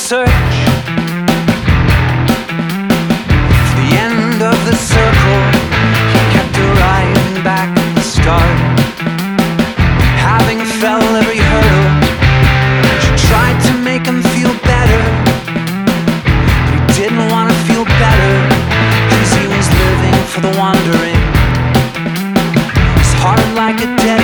search for the end of the circle. He kept arriving back at the start, having fell every hurdle. She tried to make him feel better, but he didn't want to feel better, 'cause he was living for the wandering. His heart like a dead